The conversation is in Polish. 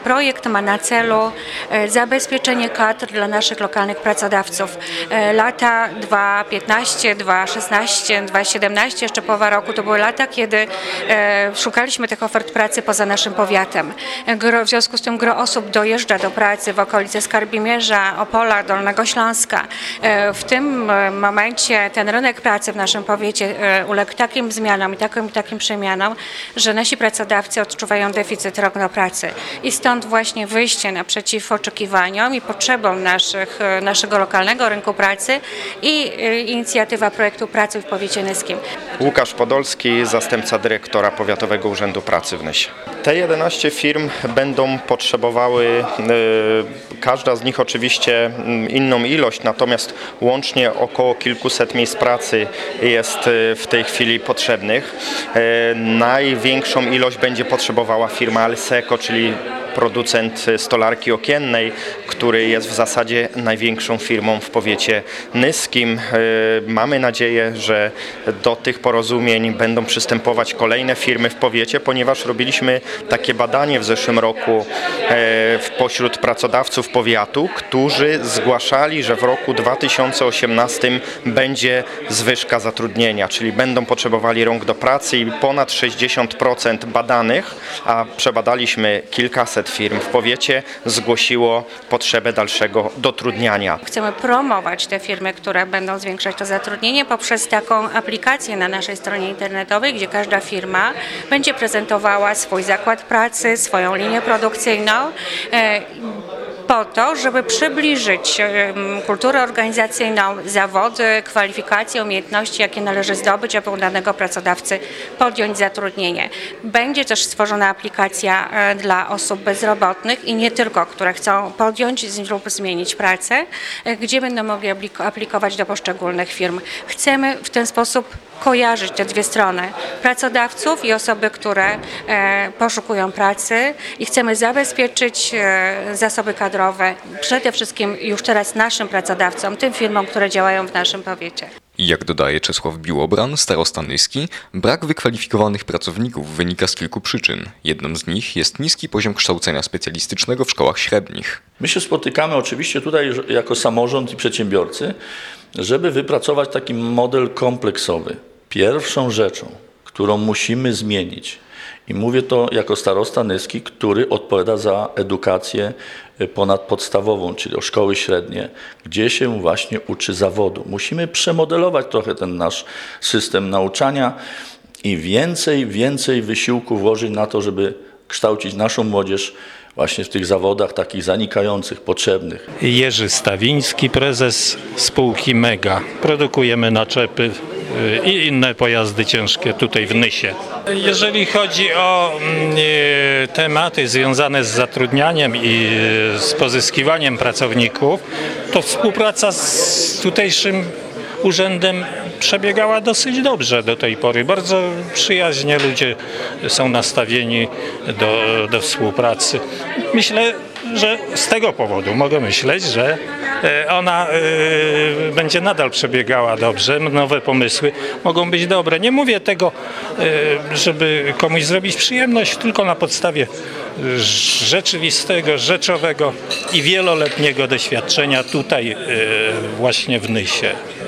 Projekt ma na celu zabezpieczenie kadr dla naszych lokalnych pracodawców. Lata 2015, 2016, 2017, jeszcze połowa roku to były lata, kiedy szukaliśmy tych ofert pracy poza naszym powiatem. W związku z tym gro osób dojeżdża do pracy w okolicy Skarbimierza, Opola, Dolnego Śląska. W tym momencie ten rynek pracy w naszym powiecie uległ takim zmianom i takim przemianom, że nasi pracodawcy odczuwają deficyt rąk do pracy. I stąd właśnie wyjście naprzeciw oczekiwaniom i potrzebom naszego lokalnego rynku pracy i inicjatywa projektu Pracuj w powiecie nyskim. Łukasz Podolski, zastępca dyrektora Powiatowego Urzędu Pracy w Nysie. Te 11 firm będą potrzebowały, każda z nich oczywiście inną ilość, natomiast łącznie około kilkuset miejsc pracy jest w tej chwili potrzebnych. Największą ilość będzie potrzebowała firma Alseco, czyli producent stolarki okiennej, który jest w zasadzie największą firmą w powiecie nyskim. Mamy nadzieję, że do tych porozumień będą przystępować kolejne firmy w powiecie, ponieważ robiliśmy takie badanie w zeszłym roku pośród pracodawców powiatu, którzy zgłaszali, że w roku 2018 będzie zwyżka zatrudnienia, czyli będą potrzebowali rąk do pracy i ponad 60% badanych, a przebadaliśmy kilkaset firm w powiecie, zgłosiło potrzebę dalszego dotrudniania. Chcemy promować te firmy, które będą zwiększać to zatrudnienie poprzez taką aplikację na naszej stronie internetowej, gdzie każda firma będzie prezentowała swój zakład pracy, swoją linię produkcyjną, po to, żeby przybliżyć kulturę organizacyjną, zawody, kwalifikacje, umiejętności, jakie należy zdobyć, aby u danego pracodawcy podjąć zatrudnienie. Będzie też stworzona aplikacja dla osób bezrobotnych i nie tylko, które chcą podjąć lub zmienić pracę, gdzie będą mogli aplikować do poszczególnych firm. Chcemy w ten sposób kojarzyć te dwie strony, pracodawców i osoby, które poszukują pracy i chcemy zabezpieczyć zasoby kadrowe przede wszystkim już teraz naszym pracodawcom, tym firmom, które działają w naszym powiecie. Jak dodaje Czesław Biłobran, starosta nyski, brak wykwalifikowanych pracowników wynika z kilku przyczyn. Jedną z nich jest niski poziom kształcenia specjalistycznego w szkołach średnich. My się spotykamy oczywiście tutaj jako samorząd i przedsiębiorcy, żeby wypracować taki model kompleksowy. Pierwszą rzeczą, którą musimy zmienić, i mówię to jako starosta nyski, który odpowiada za edukację ponadpodstawową, czyli o szkoły średnie, gdzie się właśnie uczy zawodu. Musimy przemodelować trochę ten nasz system nauczania i więcej wysiłku włożyć na to, żeby kształcić naszą młodzież właśnie w tych zawodach takich zanikających, potrzebnych. Jerzy Stawiński, prezes spółki Mega. Produkujemy naczepy i inne pojazdy ciężkie tutaj w Nysie. Jeżeli chodzi o tematy związane z zatrudnianiem i z pozyskiwaniem pracowników, to współpraca z tutejszym urzędem przebiegała dosyć dobrze do tej pory. Bardzo przyjaźnie ludzie są nastawieni do współpracy. Myślę, że z tego powodu mogę myśleć, że ona będzie nadal przebiegała dobrze. Nowe pomysły mogą być dobre. Nie mówię tego, żeby komuś zrobić przyjemność, tylko na podstawie rzeczywistego, rzeczowego i wieloletniego doświadczenia tutaj właśnie w Nysie.